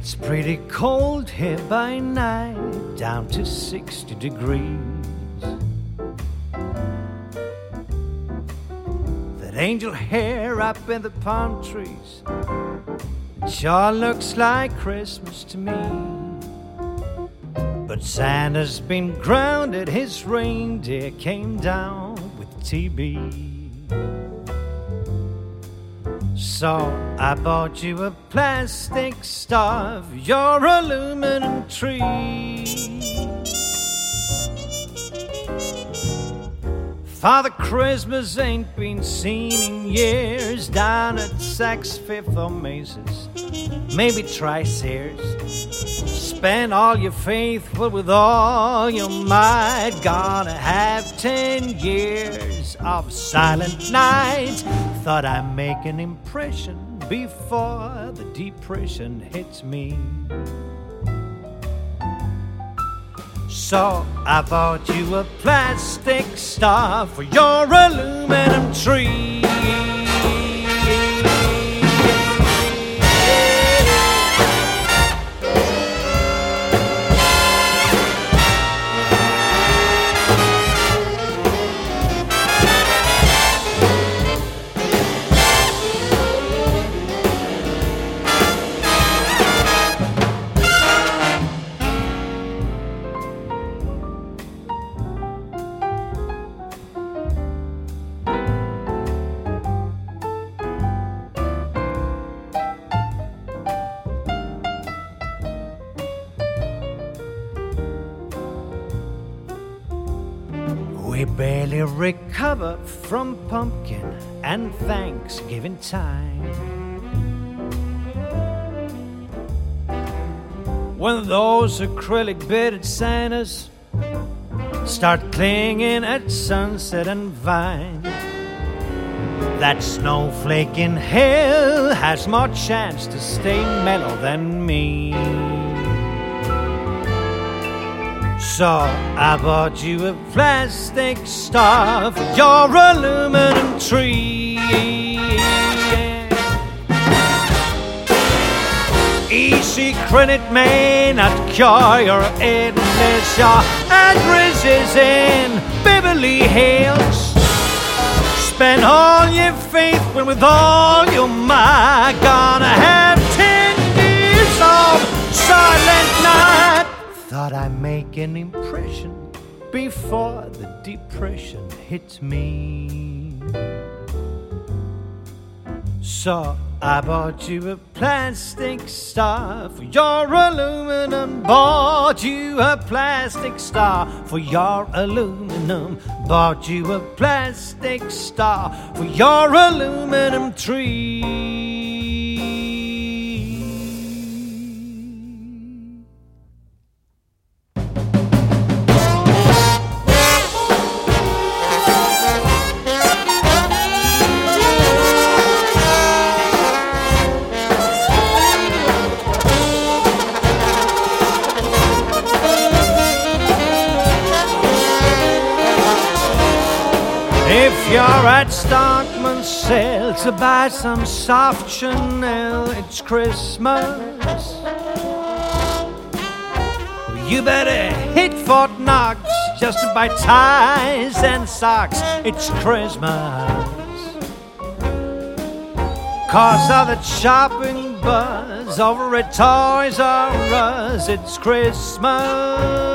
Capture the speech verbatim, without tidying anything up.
It's pretty cold here by night, down to sixty degrees. That angel hair up in the palm trees, it sure looks like Christmas to me. But Santa's been grounded, his reindeer came down with T B. So I bought you a plastic star for your aluminum tree. Father Christmas ain't been seen in years down at Saks Fifth or Macy's. Maybe try Sears. Spend all your faithful with all your might. Gonna have ten years of silent night. Thought I'd make an impression before the depression hits me. So I bought you a plastic star for your aluminum tree. We barely recover from pumpkin and Thanksgiving time, when those acrylic bearded Santas start clinging at Sunset and Vine. That snowflake in hell has more chance to stay mellow than me. So I bought you a plastic star for your aluminum tree. Easy credit may not cure your illness. Your address is in Beverly Hills. Spend all your faith when with all your might. Gonna have ten years of silent night. Thought I'd make an impression before the depression hits me. So I bought you a plastic star for your aluminum. Bought you a plastic star for your aluminum. Bought you a plastic star for your aluminum tree. If you're at Stockman's sale to buy some soft Chanel, it's Christmas. You better hit Fort Knox just to buy ties and socks. It's Christmas. Cause of the shopping buzz over at Toys R Us, it's Christmas.